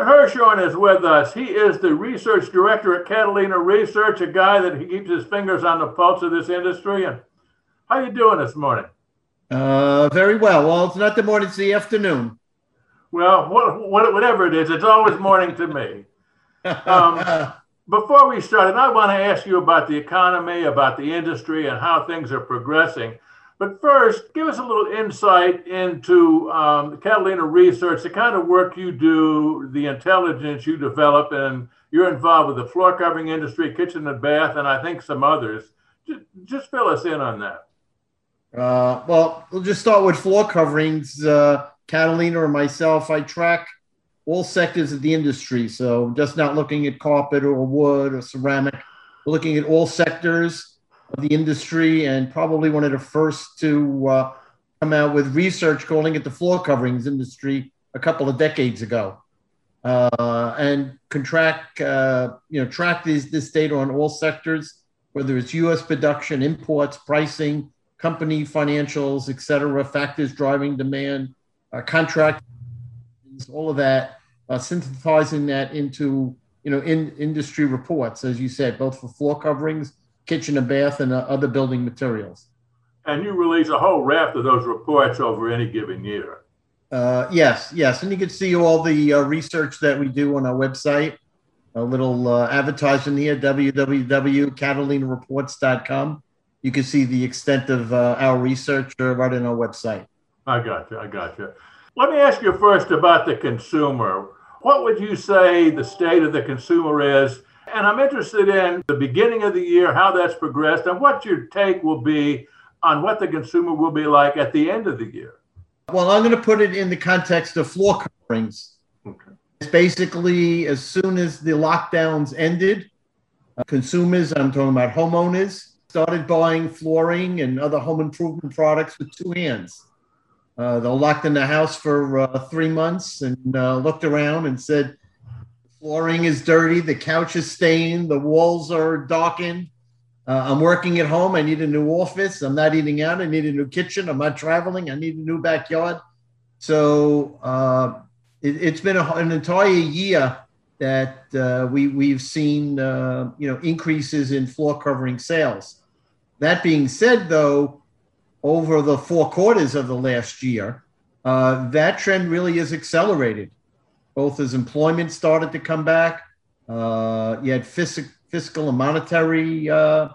Kurt Hirschhorn is with us. He is the research director at Catalina Research, a guy that he keeps his fingers on the pulse of this industry. And how you doing this morning? Very well. Well, it's not the morning, it's the afternoon. Well, whatever it is, it's always morning to me. Before we start, and I want to ask you about the economy, about the industry, and how things are progressing. But first, give us a little insight into Catalina Research, the kind of work you do, the intelligence you develop, and you're involved with the floor covering industry, kitchen and bath, and I think some others. Just fill us in on that. Well, we'll just start with floor coverings. Catalina or myself, I track all sectors of the industry. So just not looking at carpet or wood or ceramic, we're looking at all sectors of the industry, and probably one of the first to come out with research calling it the floor coverings industry a couple of decades ago, and track this data on all sectors, whether it's U.S. production, imports, pricing, company financials, et cetera, factors driving demand, contract, all of that, synthesizing that into industry reports, as you said, both for floor coverings, kitchen and bath, and other building materials. And you release a whole raft of those reports over any given year. Yes. And you can see all the research that we do on our website. A little advertisement here, www.catalinareports.com. You can see the extent of our research right on our website. I got you. Let me ask you first about the consumer. What would you say the state of the consumer is? And I'm interested in the beginning of the year, how that's progressed, and what your take will be on what the consumer will be like at the end of the year. Well, I'm going to put it in the context of floor coverings. Okay. It's basically as soon as the lockdowns ended, consumers, I'm talking about homeowners, started buying flooring and other home improvement products with two hands. They're locked in the house for 3 months and looked around and said, flooring is dirty, the couch is stained, the walls are darkened. I'm working at home. I need a new office. I'm not eating out. I need a new kitchen. I'm not traveling. I need a new backyard. So it's been an entire year that we've seen increases in floor covering sales. That being said, though, over the 4 quarters of the last year, that trend really has accelerated, both as employment started to come back. You had fiscal and monetary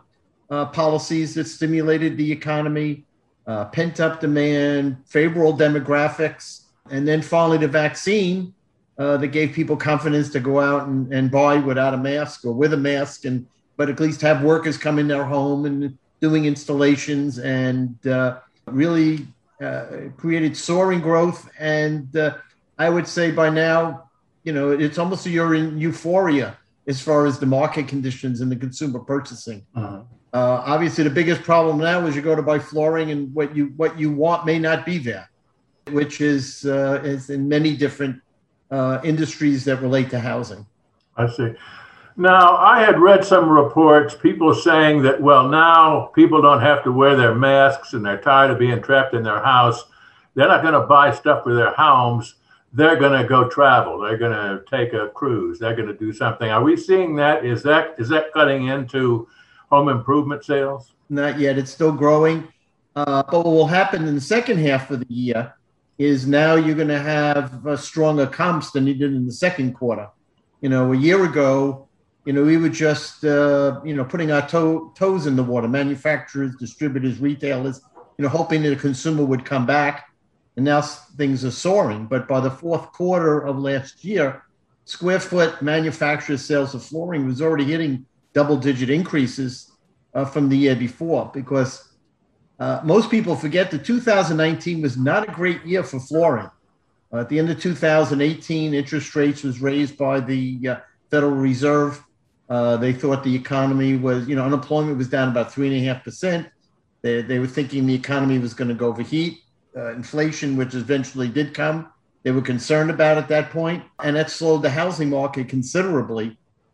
policies that stimulated the economy, pent-up demand, favorable demographics, and then finally the vaccine that gave people confidence to go out and buy without a mask or with a mask, but at least have workers come in their home and doing installations, and really created soaring growth. And I would say by now, it's almost you're in euphoria as far as the market conditions and the consumer purchasing. Uh-huh. Obviously, the biggest problem now is you go to buy flooring and what you want may not be there, which is in many different industries that relate to housing. I see. Now, I had read some reports, people saying that, well, now people don't have to wear their masks and they're tired of being trapped in their house. They're not going to buy stuff for their homes. They're going to go travel. They're going to take a cruise. They're going to do something. Are we seeing that? Is that cutting into home improvement sales? Not yet. It's still growing. But what will happen in the second half of the year is now you're going to have stronger comps than you did in the second quarter. A year ago, we were just, putting our toes in the water, manufacturers, distributors, retailers, hoping that the consumer would come back. And now things are soaring. But by the fourth quarter of last year, square foot manufacturer sales of flooring was already hitting double-digit increases from the year before, because most people forget that 2019 was not a great year for flooring. At the end of 2018, interest rates was raised by the Federal Reserve. They thought the economy was, unemployment was down about 3.5%. They were thinking the economy was going to go overheat. Inflation, which eventually did come, they were concerned about at that point, and that slowed the housing market considerably.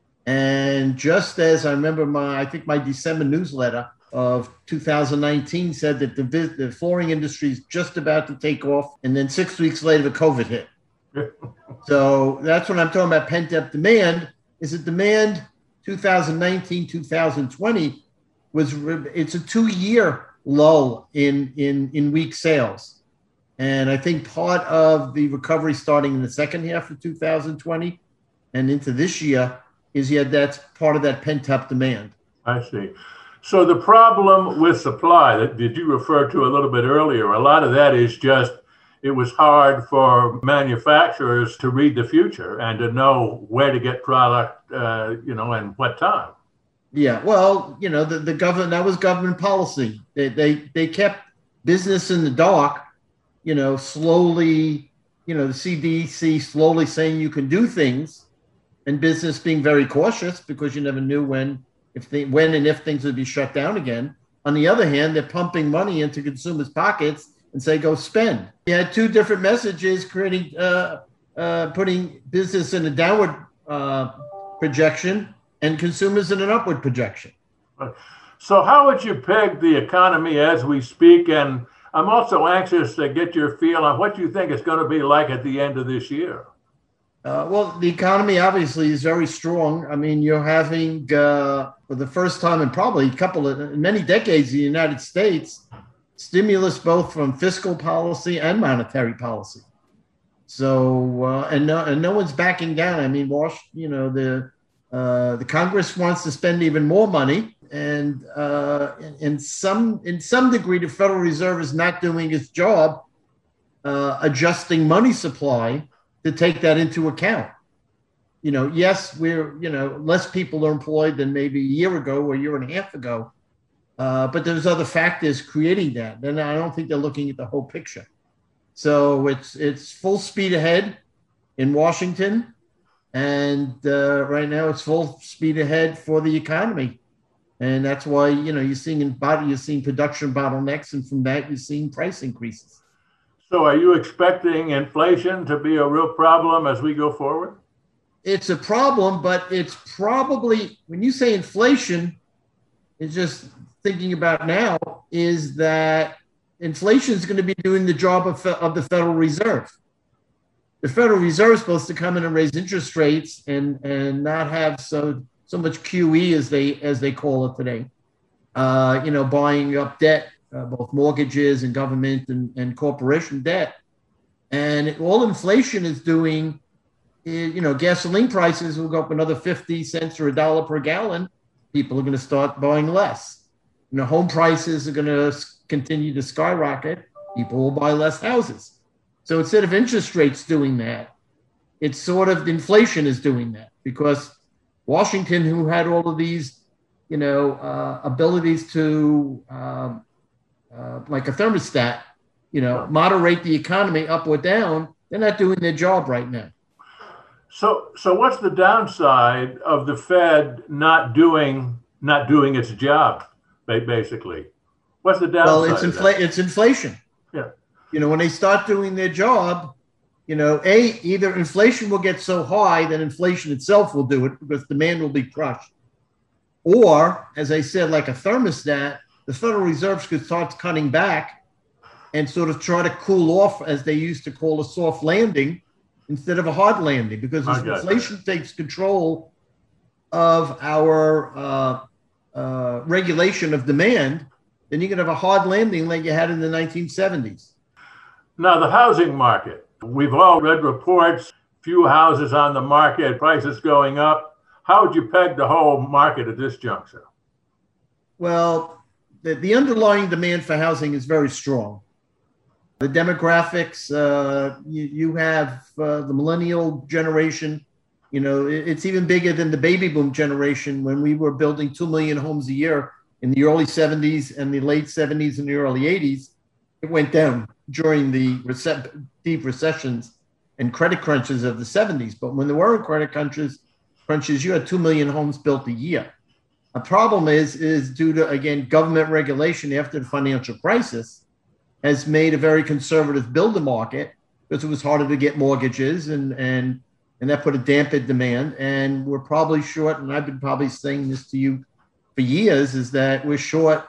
And just as I remember my December newsletter of 2019 said that the flooring industry is just about to take off, and then 6 weeks later, the COVID hit. So that's what I'm talking about. Pent-up demand is a demand. 2019, 2020 it's a 2-year lull in weak sales. And I think part of the recovery starting in the second half of 2020 and into this year is that's part of that pent-up demand. I see. So the problem with supply that you referred to a little bit earlier, a lot of that is just it was hard for manufacturers to read the future and to know where to get product, and what time. Yeah, well, the government, that was government policy. They kept business in the dark, slowly, the CDC slowly saying you can do things, and business being very cautious because you never knew when and if things would be shut down again. On the other hand, they're pumping money into consumers' pockets and say, go spend. You had two different messages creating, putting business in a downward projection and consumers in an upward projection. So how would you peg the economy as we speak? And I'm also anxious to get your feel on what you think it's going to be like at the end of this year. Well, the economy obviously is very strong. I mean, you're having, for the first time in probably many decades in the United States, stimulus both from fiscal policy and monetary policy. So, and no one's backing down. I mean, the Congress wants to spend even more money, and in some degree, the Federal Reserve is not doing its job adjusting money supply to take that into account. Yes, less people are employed than maybe a year ago or a year and a half ago, but there's other factors creating that. And I don't think they're looking at the whole picture. So it's full speed ahead in Washington. And right now it's full speed ahead for the economy. And that's why, you're seeing production bottlenecks, and from that you're seeing price increases. So are you expecting inflation to be a real problem as we go forward? It's a problem, but it's probably, when you say inflation, it's just thinking about now is that inflation is going to be doing the job of the Federal Reserve. The Federal Reserve is supposed to come in and raise interest rates and not have so much QE as they call it today. Buying up debt, both mortgages and government and corporation debt. And all inflation is doing is, gasoline prices will go up another 50 cents or $1 per gallon. People are going to start buying less. Home prices are going to continue to skyrocket. People will buy less houses. So instead of interest rates doing that, it's sort of inflation is doing that, because Washington, who had all of these, abilities to, like a thermostat, moderate the economy up or down, they're not doing their job right now. So what's the downside of the Fed not doing its job, basically? What's the downside? Well, it's inflation. Yeah. When they start doing their job, either inflation will get so high that inflation itself will do it because demand will be crushed. Or, as I said, like a thermostat, the Federal Reserve could start cutting back and sort of try to cool off, as they used to call a soft landing, instead of a hard landing, because if inflation takes control of our regulation of demand, then you can have a hard landing like you had in the 1970s. Now, the housing market, we've all read reports, few houses on the market, prices going up. How would you peg the whole market at this juncture? Well, the underlying demand for housing is very strong. The demographics, you have the millennial generation, it's even bigger than the baby boom generation when we were building 2 million homes a year in the early 70s and the late 70s and the early 80s. It went down during the deep recessions and credit crunches of the 70s. But when there weren't credit crunches, you had 2 million homes built a year. A problem is due to, again, government regulation after the financial crisis has made a very conservative builder market because it was harder to get mortgages and that put a damp in demand. And we're probably short, and I've been probably saying this to you for years, is that we're short,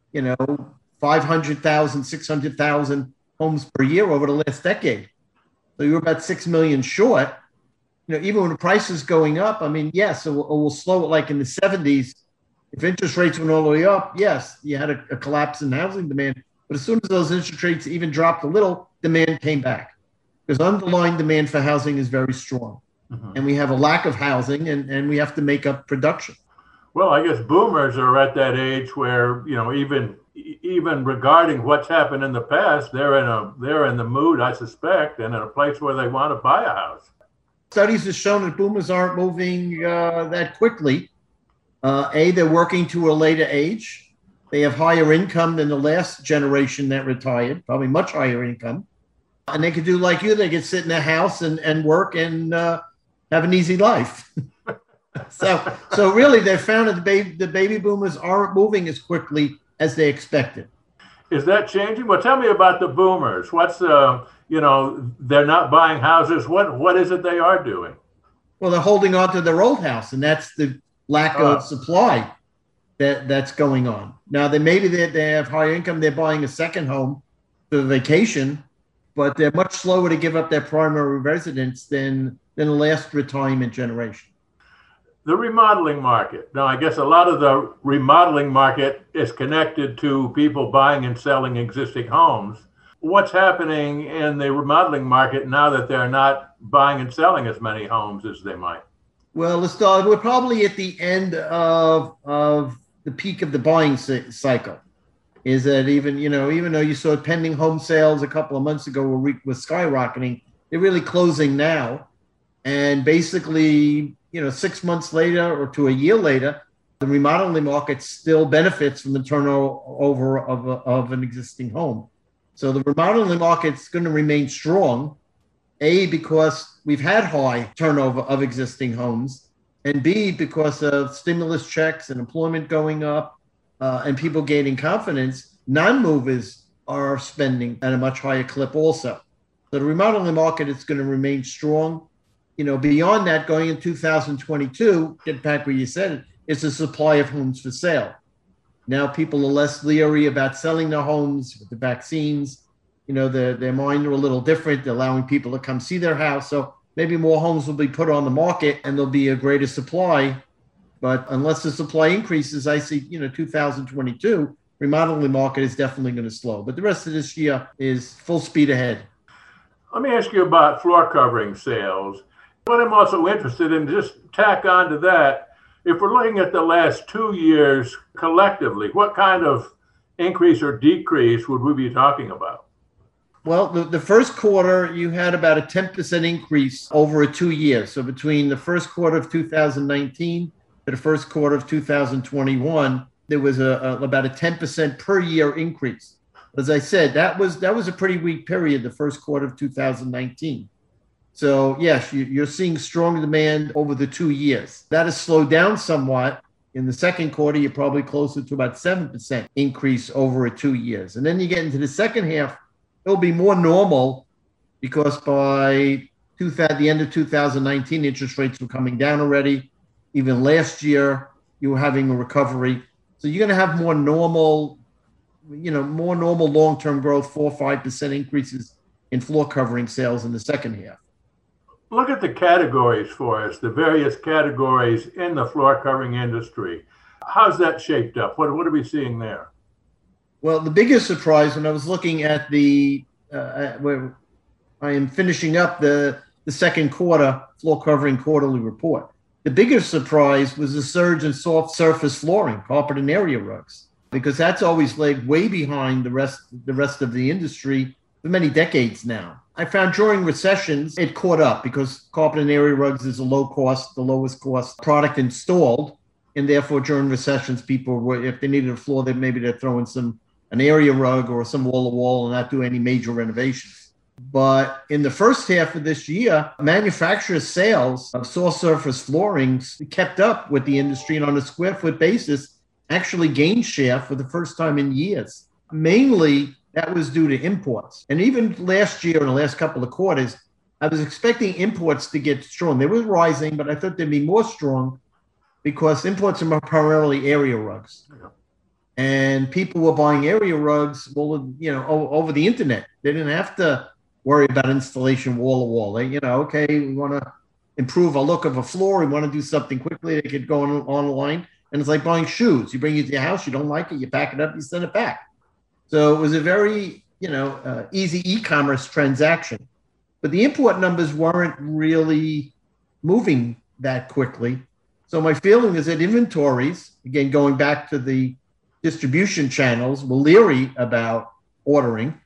500,000, 600,000 homes per year over the last decade. So you're about 6 million short. Even when the price is going up, I mean, yes, it will slow it like in the 70s. If interest rates went all the way up, yes, you had a collapse in housing demand. But as soon as those interest rates even dropped a little, demand came back because underlying demand for housing is very strong. And we have a lack of housing and we have to make up production. Well, I guess boomers are at that age where, even regarding what's happened in the past, they're in the mood, I suspect, and in a place where they want to buy a house. Studies have shown that boomers aren't moving that quickly. They're working to a later age. They have higher income than the last generation that retired, probably much higher income. And they could do like you. They could sit in their house and work and have an easy life. So really, they've found that the baby boomers aren't moving as quickly as they expected. Is that changing? Well, tell me about the boomers. What's they're not buying houses. What is it they are doing? Well, they're holding on to their old house, and that's the lack of supply that's going on. Now, they have higher income. They're buying a second home for vacation, but they're much slower to give up their primary residence than the last retirement generation. The remodeling market. Now, I guess a lot of the remodeling market is connected to people buying and selling existing homes. What's happening in the remodeling market now that they're not buying and selling as many homes as they might? Well, we're probably at the end of the peak of the buying cycle. Is that even though you saw pending home sales a couple of months ago were skyrocketing, they're really closing now. And basically, 6 months later or to a year later, the remodeling market still benefits from the turnover of an existing home. So the remodeling market's going to remain strong, A, because we've had high turnover of existing homes, and B, because of stimulus checks and employment going up and people gaining confidence. Non-movers are spending at a much higher clip also. So the remodeling market is going to remain strong. Beyond that, going in 2022, get back where you said it, it's a supply of homes for sale. Now people are less leery about selling their homes with the vaccines. Their mind are a little different. They're allowing people to come see their house. So maybe more homes will be put on the market and there'll be a greater supply. But unless the supply increases, I see, 2022, remodeling market is definitely going to slow. But the rest of this year is full speed ahead. Let me ask you about floor covering sales. What I'm also interested in, just tack on to that, if we're looking at the last 2 years collectively, what kind of increase or decrease would we be talking about? Well, the first quarter, you had about a 10% increase over 2 years. So between the first quarter of 2019 to the first quarter of 2021, there was about a 10% per year increase. As I said, that was a pretty weak period, the first quarter of 2019. So yes, you're seeing strong demand over the 2 years. That has slowed down somewhat. In the second quarter, you're probably closer to about 7% increase over 2 years. And then you get into the second half, it'll be more normal because by the end of 2019, interest rates were coming down already. Even last year, you were having a recovery. So you're going to have more normal long-term growth, 4 or 5% increases in floor covering sales in the second half. Look at the categories for us, the various categories in the floor covering industry. How's that shaped up? What are we seeing there? Well, the biggest surprise when I was looking at where I am finishing up the second quarter floor covering quarterly report, the biggest surprise was the surge in soft surface flooring, carpet and area rugs, because that's always lagged way behind the rest of the industry for many decades now. I found during recessions, it caught up because carpet and area rugs is the lowest cost product installed. And therefore, during recessions, people were, if they needed a floor, they'd throw in an area rug or some wall-to-wall and not do any major renovations. But in the first half of this year, manufacturer sales of soft surface floorings kept up with the industry and on a square foot basis actually gained share for the first time in years. Mainly, that was due to imports. And even last year, in the last couple of quarters, I was expecting imports to get strong. They were rising, but I thought they'd be more strong because imports are primarily area rugs. Yeah. And people were buying area rugs over the internet. They didn't have to worry about installation wall to wall. They, okay, we want to improve a look of a floor. We want to do something quickly. They could go online. And it's like buying shoes. You bring it to your house, you don't like it, you pack it up, you send it back. So it was a very, easy e-commerce transaction. But the import numbers weren't really moving that quickly. So my feeling is that inventories, again, going back to the distribution channels, were leery about ordering.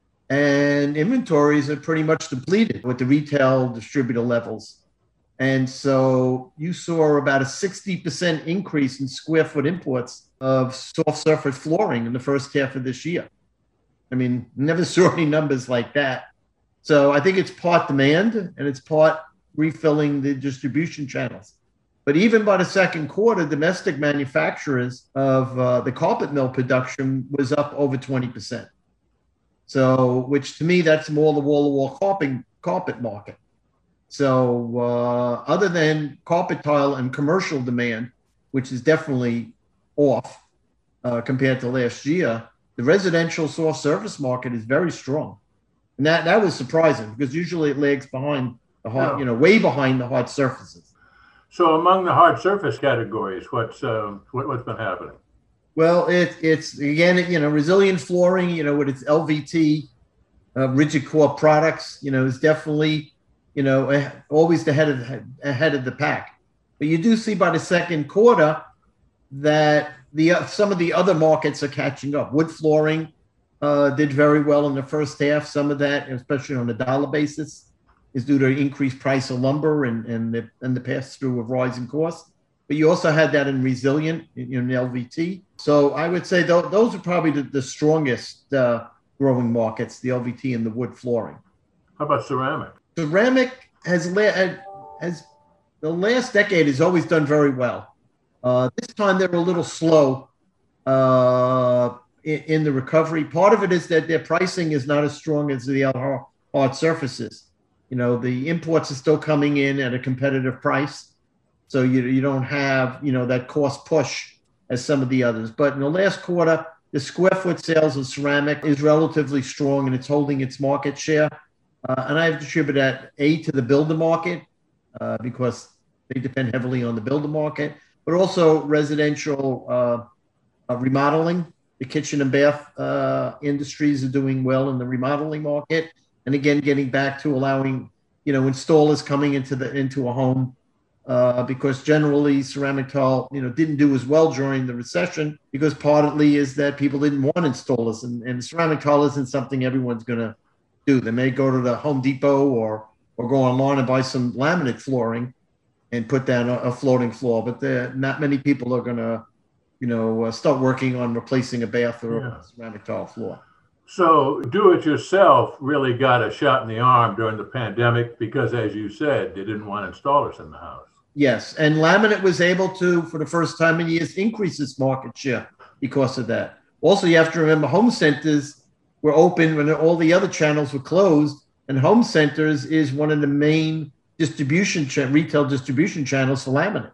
And inventories are pretty much depleted with the retail distributor levels. And so you saw about a 60% increase in square foot imports of soft surface flooring in the first half of this year. I mean, never saw any numbers like that. So I think it's part demand and it's part refilling the distribution channels. But even by the second quarter, domestic manufacturers of the carpet mill production was up over 20%. So, which to me, that's more the wall-to-wall carpet market. So other than carpet tile and commercial demand, which is definitely off compared to last year, the residential soft surface market is very strong. And that was surprising because usually it lags behind the hard, way behind the hard surfaces. So among the hard surface categories, what's been happening? Well, it's again, resilient flooring, with its LVT, rigid core products, is definitely, always ahead of the pack. But you do see by the second quarter that some of the other markets are catching up. Wood flooring did very well in the first half. Some of that, especially on a dollar basis, is due to increased price of lumber and the pass through of rising costs. But you also had that in resilient, in LVT. So I would say those are probably the strongest growing markets, the LVT and the wood flooring. How about ceramic? Ceramic has the last decade has always done very well. This time they're a little slow in the recovery. Part of it is that their pricing is not as strong as the other hard surfaces. The imports are still coming in at a competitive price. So you don't have, that cost push as some of the others. But in the last quarter, the square foot sales of ceramic is relatively strong and it's holding its market share. And I attribute that to the builder market because they depend heavily on the builder market, but also residential remodeling. The kitchen and bath industries are doing well in the remodeling market. And again, getting back to allowing, installers coming into a home because generally ceramic tile, didn't do as well during the recession because partly is that people didn't want installers and ceramic tile isn't something everyone's going to do. They may go to the Home Depot or go online and buy some laminate flooring and put down a floating floor. But not many people are going to, start working on replacing a bath or a ceramic tile floor. So do-it-yourself really got a shot in the arm during the pandemic because, as you said, they didn't want installers in the house. Yes, and laminate was able to, for the first time in years, increase its market share because of that. Also, you have to remember home centers were open when all the other channels were closed, and home centers is one of the main retail distribution channels for laminate.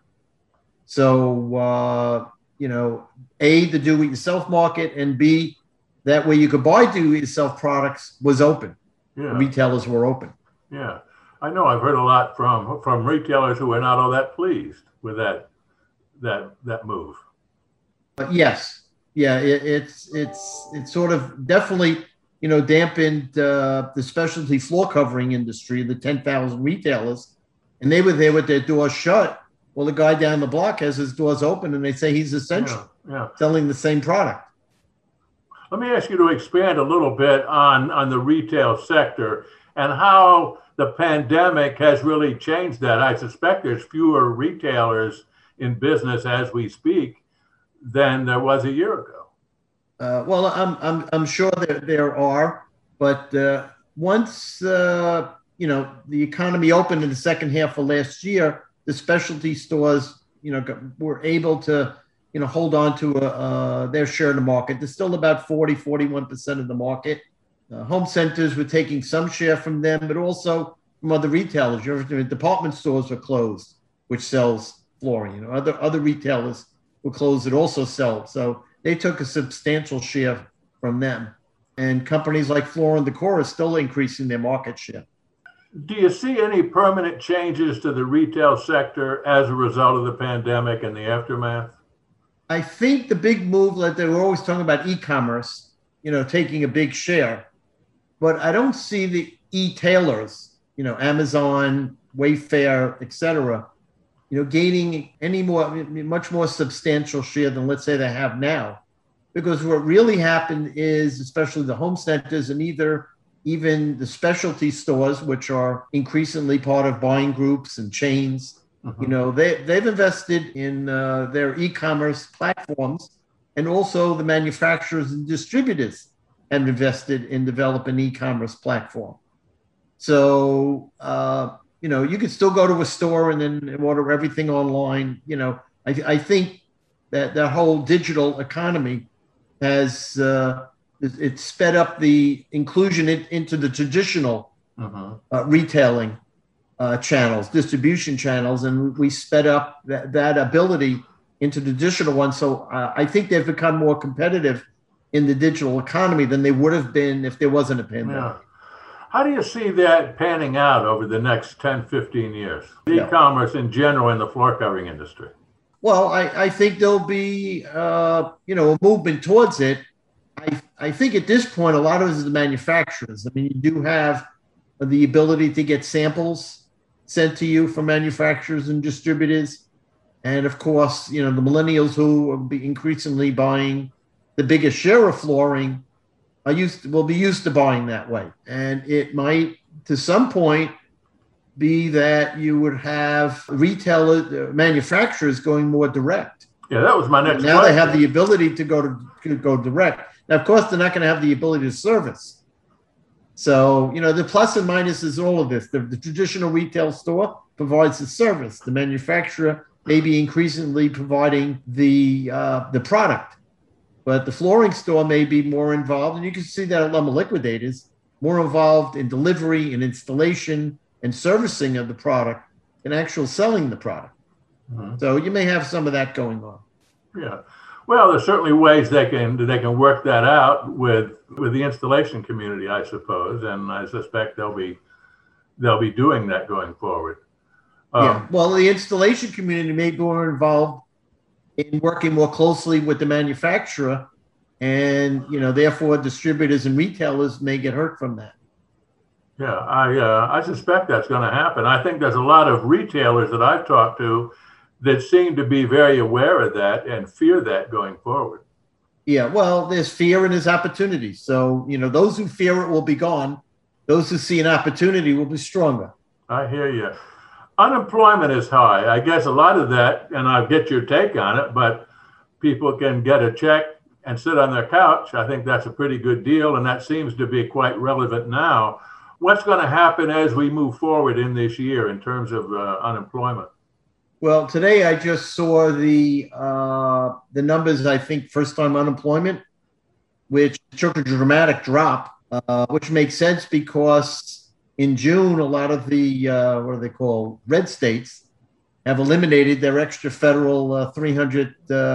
So, A, the do-it-yourself market, and B, that way you could buy do-it-yourself products was open. Yeah. Retailers were open. Yeah. I know I've heard a lot from retailers who were not all that pleased with that move. But yes. Yeah, it's sort of definitely, dampened the specialty floor covering industry, the 10,000 retailers, and they were there with their doors shut. Well, the guy down the block has his doors open and they say he's essential, selling the same product. Let me ask you to expand a little bit on the retail sector and how the pandemic has really changed that. I suspect there's fewer retailers in business as we speak than there was a year ago. Well, I'm sure there are, but once the economy opened in the second half of last year, the specialty stores were able to hold on to their share of the market. There's still about 41% of the market. Home centers were taking some share from them, but also from other retailers. Department stores were closed, which sells flooring. Other retailers were closed that also sell. So they took a substantial share from them. And companies like Floor & Decor are still increasing their market share. Do you see any permanent changes to the retail sector as a result of the pandemic and the aftermath? I think the big move, like they were always talking about e-commerce, taking a big share, but I don't see the e-tailers, Amazon, Wayfair, et cetera, gaining much more substantial share than, let's say, they have now. Because what really happened is, especially the home centers and even the specialty stores, which are increasingly part of buying groups and chains, they've invested in their e-commerce platforms, and also the manufacturers and distributors have invested in developing e-commerce platform. So, you could still go to a store and then order everything online. I think that the whole digital economy has it sped up the inclusion into the traditional retailing channels, distribution channels, and we sped up that ability into the digital one. So I think they've become more competitive in the digital economy than they would have been if there wasn't a pandemic. Yeah. How do you see that panning out over the next 10, 15 years? E-commerce in general in the floor covering industry? Well, I think there'll be, a movement towards it. I think at this point, a lot of it is the manufacturers. I mean, you do have the ability to get samples sent to you from manufacturers and distributors. And of course, the millennials who will be increasingly buying the biggest share of flooring will be used to buying that way. And it might, to some point, be that you would have manufacturers going more direct. Yeah, that was my next now question. They have the ability to go direct. Now, of course, they're not going to have the ability to service. So, the plus and minuses all of this. The traditional retail store provides the service. The manufacturer may be increasingly providing the product. But the flooring store may be more involved, and you can see that at Lumber Liquidators, more involved in delivery and installation and servicing of the product and actual selling the product. So you may have some of that going on. Yeah. Well, there's certainly ways they can work that out with the installation community, I suppose, and I suspect they'll be doing that going forward. Yeah. Well, the installation community may be more involved in working more closely with the manufacturer, and therefore distributors and retailers may get hurt from that. Yeah, I suspect that's going to happen. I think there's a lot of retailers that I've talked to that seem to be very aware of that and fear that going forward. Yeah, well, there's fear and there's opportunity. So, those who fear it will be gone. Those who see an opportunity will be stronger. I hear you. Unemployment is high. I guess a lot of that, and I'll get your take on it, but people can get a check and sit on their couch. I think that's a pretty good deal, and that seems to be quite relevant now. What's going to happen as we move forward in this year in terms of unemployment? Well, today I just saw the numbers, I think, first-time unemployment, which took a dramatic drop, which makes sense because in June, a lot of the, what are they called, red states have eliminated their extra federal $300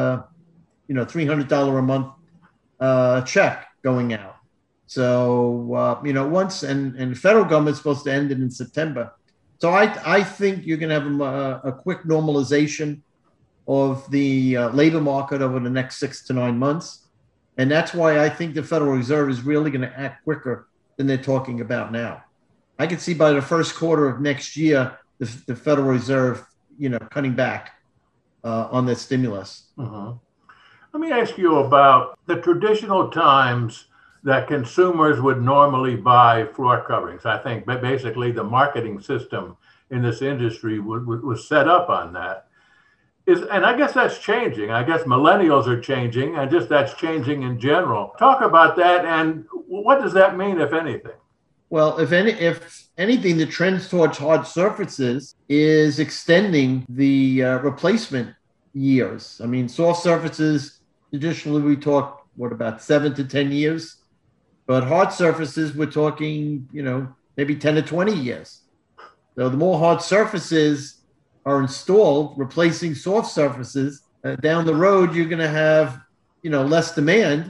a month check going out. So, once, and the federal government's supposed to end it in September. So I think you're going to have a quick normalization of the labor market over the next 6 to 9 months. And that's why I think the Federal Reserve is really going to act quicker than they're talking about now. I can see by the first quarter of next year, the Federal Reserve, cutting back on the stimulus. Let me ask you about the traditional times that consumers would normally buy floor coverings. I think basically the marketing system in this industry was set up on that. And I guess that's changing. I guess millennials are changing, and just that's changing in general. Talk about that, and what does that mean, if anything? Well, if anything, the trends towards hard surfaces is extending the replacement years. I mean, soft surfaces, traditionally we talk, about 7 to 10 years? But hard surfaces, we're talking, maybe 10 to 20 years. So the more hard surfaces are installed, replacing soft surfaces, down the road, you're going to have, less demand.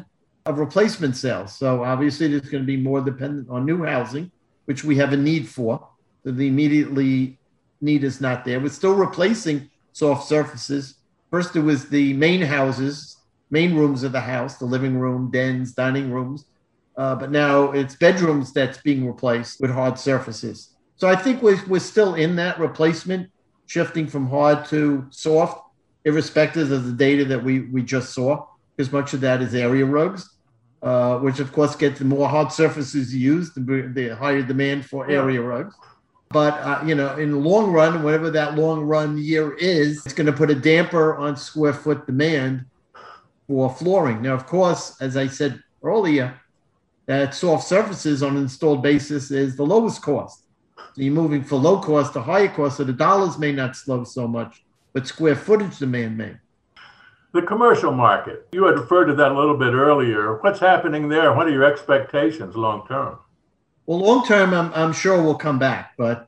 of replacement sales. So obviously there's going to be more dependent on new housing, which we have a need for. So the immediately need is not there. We're still replacing soft surfaces. First, it was the main houses, main rooms of the house, the living room, dens, dining rooms. But now it's bedrooms that's being replaced with hard surfaces. So I think we're still in that replacement, shifting from hard to soft, irrespective of the data that we just saw, because much of that is area rugs, which of course gets the more hard surfaces used, the higher demand for area rugs. But, in the long run, whatever that long run year is, it's going to put a damper on square foot demand for flooring. Now, of course, as I said earlier, that soft surfaces on an installed basis is the lowest cost. So you're moving from low cost to higher cost, so the dollars may not slow so much, but square footage demand may. The commercial market, you had referred to that a little bit earlier. What's happening there? What are your expectations long term? Well, long term, I'm sure we'll come back, but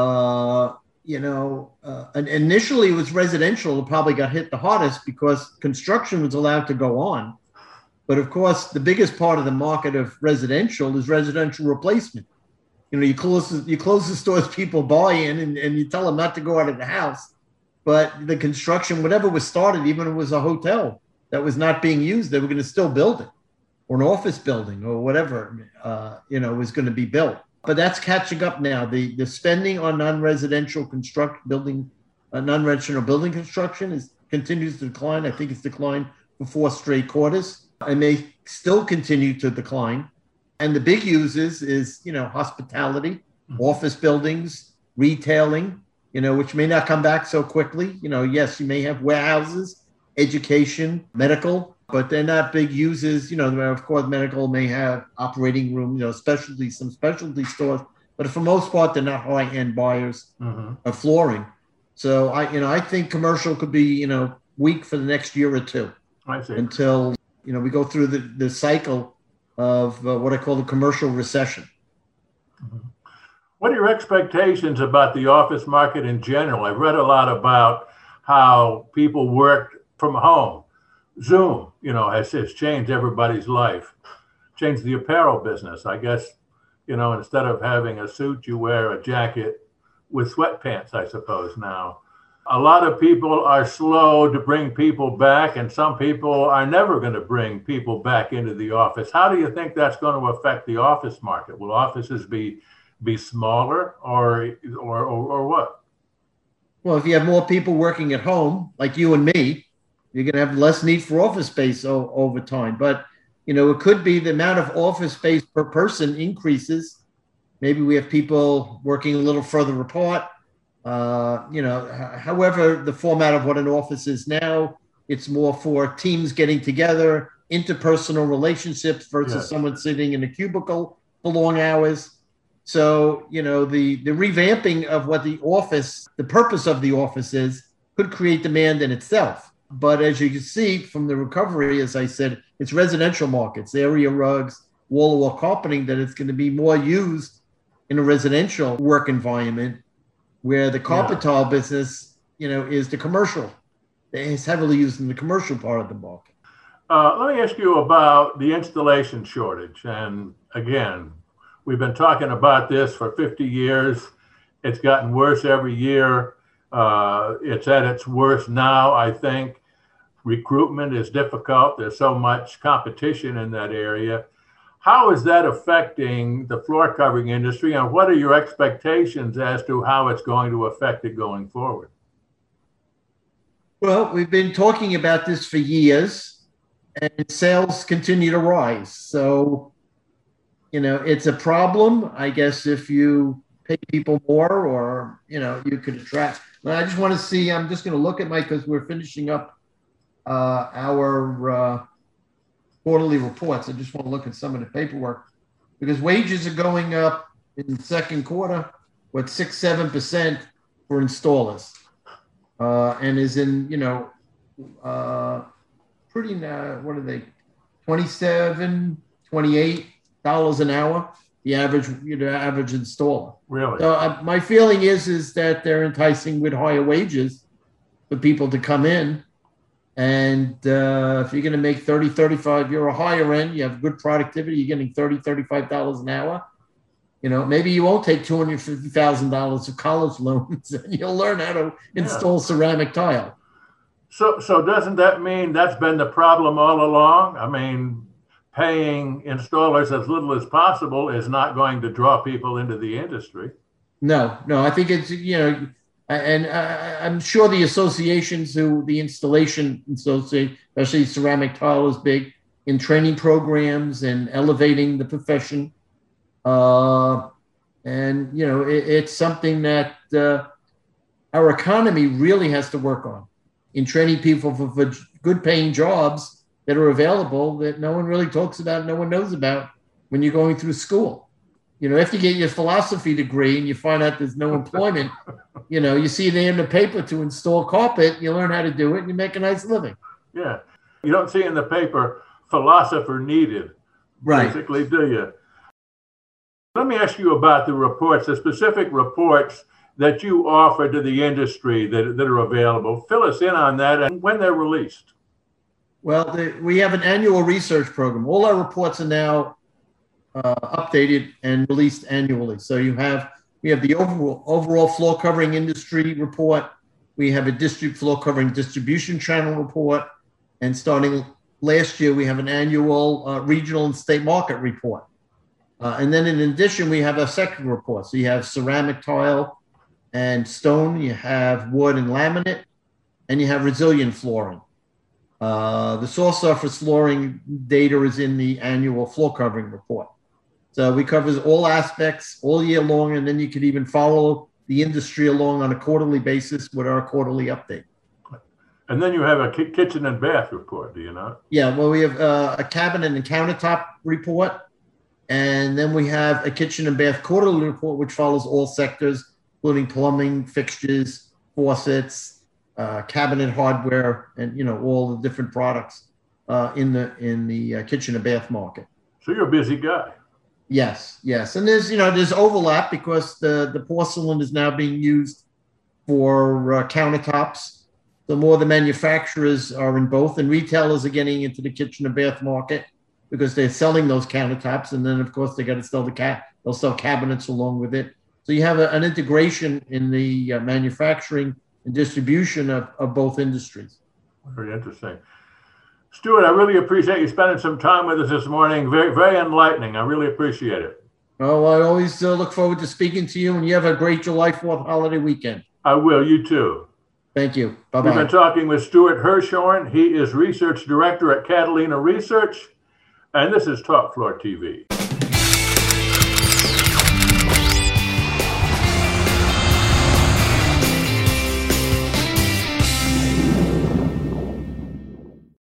initially it was residential that probably got hit the hardest because construction was allowed to go on. But of course, the biggest part of the market of residential is residential replacement. You close the stores people buy in, and you tell them not to go out of the house. But the construction, whatever was started, even if it was a hotel that was not being used, they were going to still build it. Or an office building or whatever, was going to be built. But that's catching up now. The spending on non-residential building construction continues to decline. I think it's declined for 4 straight quarters and may still continue to decline. And the big uses is, hospitality, office buildings, retailing, which may not come back so quickly. Yes, you may have warehouses, education, medical, but they're not big uses. Of course, medical may have operating room, some specialty stores, but for most part, they're not high-end buyers of flooring. So I think commercial could be, weak for the next year or two. I see. Until, we go through the cycle of what I call the commercial recession. What are your expectations about the office market in general? I've read a lot about how people work from home. Zoom, has changed everybody's life, changed the apparel business. I guess, instead of having a suit, you wear a jacket with sweatpants, I suppose now. A lot of people are slow to bring people back, and some people are never going to bring people back into the office. How do you think that's going to affect the office market? Will offices be smaller or what? Well, if you have more people working at home, like you and me, you're going to have less need for office space over time. But, it could be the amount of office space per person increases. Maybe we have people working a little further apart. However, the format of what an office is now, it's more for teams getting together, interpersonal relationships versus someone sitting in a cubicle for long hours. So, the revamping of what the purpose of the office is, could create demand in itself. But as you can see from the recovery, as I said, it's residential markets, area rugs, wall-to-wall carpeting, that it's going to be more used in a residential work environment, where the carpet tile business, is the commercial. It's heavily used in the commercial part of the market. Let me ask you about the installation shortage. And again, we've been talking about this for 50 years. It's gotten worse every year. It's at its worst now, I think. Recruitment is difficult. There's so much competition in that area. How is that affecting the floor covering industry, and what are your expectations as to how it's going to affect it going forward? Well, we've been talking about this for years, and sales continue to rise. So, it's a problem, I guess, if you pay people more, or, you could attract. But I just want to see, I'm just going to look at because we're finishing up our quarterly reports. I just want to look at some of the paperwork, because wages are going up in the second quarter with 6-7% for installers, and is in pretty what are they, $27-28 an hour, the average installer. Really? So my feeling is that they're enticing with higher wages for people to come in. And if you're going to make 30, 35, you're a higher end, you have good productivity, you're getting $30, $35 an hour. You know, maybe you won't take $250,000 of college loans and you'll learn how to install ceramic tile. So doesn't that mean that's been the problem all along? I mean, paying installers as little as possible is not going to draw people into the industry. No, I think it's, you know, and I'm sure the associations the installation association, especially ceramic tile, is big in training programs and elevating the profession. And, you know, it's something that our economy really has to work on in training people for good paying jobs that are available that no one really talks about, no one knows about when you're going through school. You know, after you get your philosophy degree and you find out there's no employment, you know, you see there in the paper to install carpet, you learn how to do it and you make a nice living. Yeah. You don't see in the paper philosopher needed, right? Basically, do you? Let me ask you about the reports, the specific reports that you offer to the industry that are available. Fill us in on that and when they're released. Well, we have an annual research program. All our reports are now updated and released annually. So we have the overall floor covering industry report. We have a floor covering distribution channel report. And starting last year, we have an annual regional and state market report. And then in addition, we have a second report. So you have ceramic tile and stone, you have wood and laminate, and you have resilient flooring. The source surface flooring data is in the annual floor covering report. So we cover all aspects all year long, and then you can even follow the industry along on a quarterly basis with our quarterly update. And then you have a kitchen and bath report, do you know? Yeah, well, we have a cabinet and countertop report. And then we have a kitchen and bath quarterly report, which follows all sectors, including plumbing, fixtures, faucets, cabinet hardware, and, you know, all the different products in the kitchen and bath market. So you're a busy guy. Yes. And there's overlap because the porcelain is now being used for countertops. The more the manufacturers are in both, and retailers are getting into the kitchen and bath market because they're selling those countertops, and then of course they got to sell they'll sell cabinets along with it. So you have an integration in the manufacturing and distribution of both industries. Very interesting. Stuart, I really appreciate you spending some time with us this morning. Very, very enlightening. I really appreciate it. Oh, I always look forward to speaking to you, and you have a great July 4th holiday weekend. I will. You too. Thank you. Bye-bye. We've been talking with Stuart Hirschhorn. He is Research Director at Catalina Research, and this is Top Floor TV.